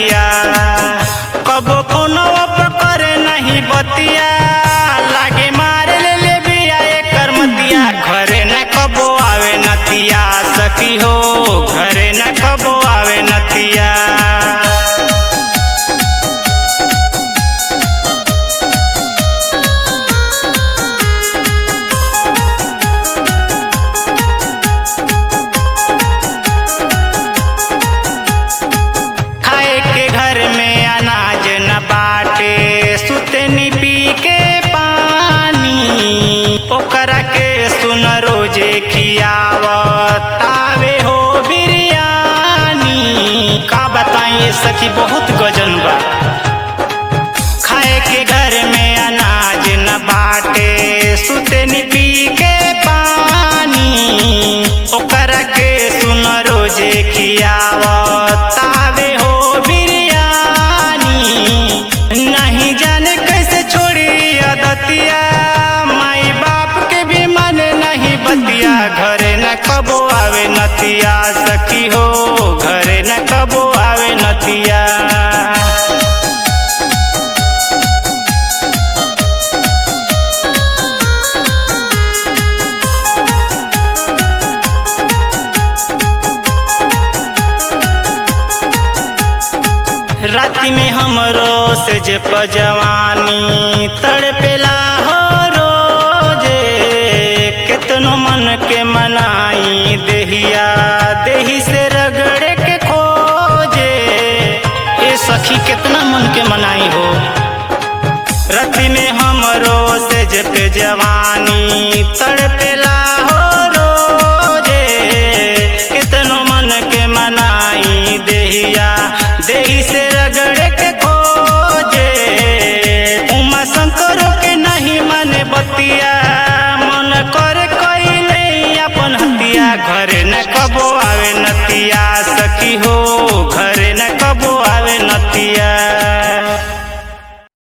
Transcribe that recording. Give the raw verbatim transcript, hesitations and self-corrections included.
नतिया, कबो कोनो करे नहीं बतिया, लागे मारे ले ले बिया एकर मतिया। घरे न कबो आवे नतिया सखी हो, घरे न कबो आवे नतिया। खाए के घर में अनाज न बाटे, सुतनी पी के पानी, ओकरा के सुन रोजे खियावत आवे हो बिरयानी। का बताइए सखी बहुत गजन बा। खाए के घर में अनाज न बाटे, सुतनी पी के पानी, ओकरा के सुन रोजे खियावत आवे हो बिरयानी। नहीं जाने कैसे छोड़ी आदतिया, माई बाप के भी मन नहीं बतिया। घरे न कबो आवे नतिया सखी हो, घरे न कबो आवे नतिया। राति में हमरो से जे पजवानी तड़पेला हो रोजे, कितनो मन के मनाई देहिया देही से रगड़े के खोजे। ए सखी कितना मन के मनाई हो। राति में हमरो से जे पे जवानी तड़पेला